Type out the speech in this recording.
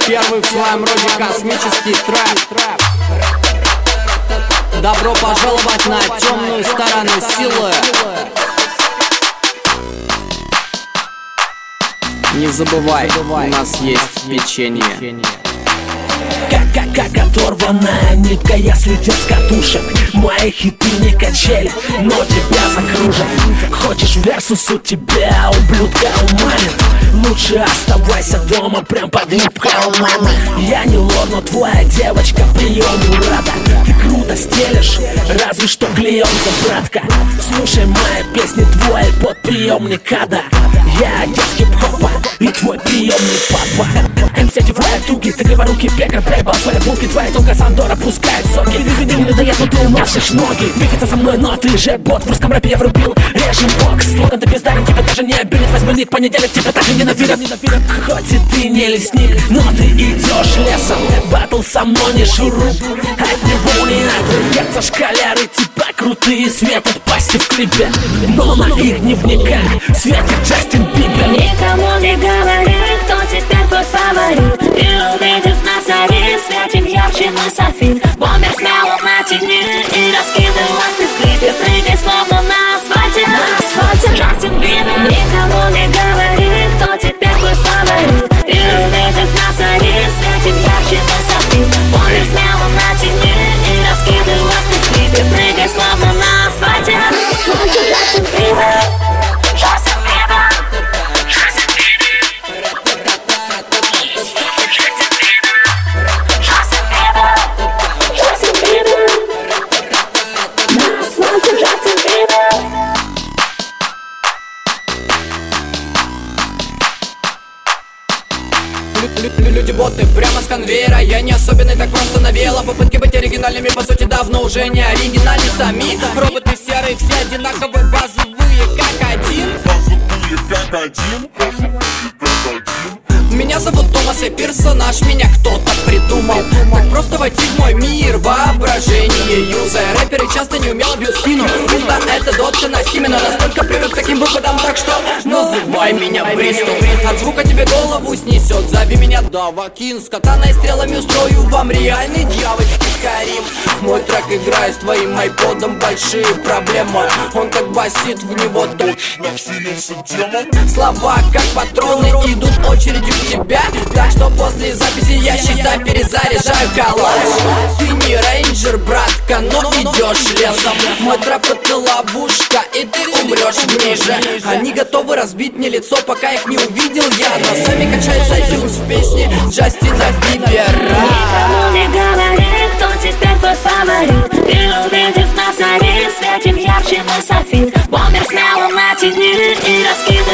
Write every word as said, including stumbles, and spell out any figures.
Первый в своем роде космический трэп. Добро пожаловать на темную сторону силы. Не забывай, у нас есть печенье. Как, как, как оторванная нитка, я слетел с катушек. Мои хиты не качели, но тебя закружат. Хочешь версус, у тебя ублюдка уманит. Лучше оставайся дома, прям под юбкой у мамы. Я не лор, но твоя девочка приему рада. Ты круто стелишь, разве что клеенка, братка. Слушай мои песни, твой под приемник ада. Я отец хип-хопа и твой приемный папа. эм си твоя туги, ты криворукий пекарь, плейбол. Свои булки, твоя тонкая Сандора пускает соки. Ты не надоест, но ты уносишь ноги. Двигаться со мной, но ты же бот. В русском рэпе я врубил режим бокс. Слоган ты бездарен, тебя даже не обидит. Возьми ник, понедельник тебя даже ненавидят. Хоть и ты не лесник, но ты идешь лесом. Батл со мной не шуруп, от него не отвлекаться. Школяры типа крутые, светят пасти в клипе, но на их дневниках светит Джастин Бибер. Никому не говори, кто теперь твой фаворит. И увидев на заре, светим ярче мой софит. Бомбер смело на тени и раскидывай ласты в клипе. Прыгай словно на асфальте, на асфальте Джастин Бибер. Никому не говори, кто теперь твой фаворит. И увидев на заре, светим ярче мой софит. Бомбер смело на тени и раскидывай ласты в клипе. Прыгай словно на асфальте, на асфальте Джастин Бибер. Джастин Бибер. Люди-боты прямо с конвейера. Я не особенный, так просто навеяло. Попытки быть оригинальными, по сути, давно уже не оригинальны сами. Роботы серые, все одинаковые, базовые, как один. Базовые, как один. Базовые, как один. Меня зовут Томас, я персонаж, меня кто-то придумал. Так просто войти в мой мир, воображение юзая. Рэперы часто не умел бьют спину, будто это дотка на стиме. Но настолько привык к таким выпадам, так что называй меня Бристол. От звука тебе голову снесет, зови меня Дава Кин. С катаной и стрелами устрою вам реальный дьявольский Скарим. Мой трек играет с твоим айподом, большие проблемы. Он как басит, в него точно вселился в тему. Слова как патроны идут очередью в тебя. Так что после записи я, считай, перезаряжаю калаш. Ты не рейнджер, братка, но идешь лесом. Мой трэп это ловушка, и ты умрешь в ней же. Они готовы разбить мне лицо, пока их не увидел я. Но сами качаются юз песни Джастина Бибера. Никому не говори, кто теперь твой фаворит. И увидев на заре, светим ярче мой софит. Бомбер смело на тени и раскидывай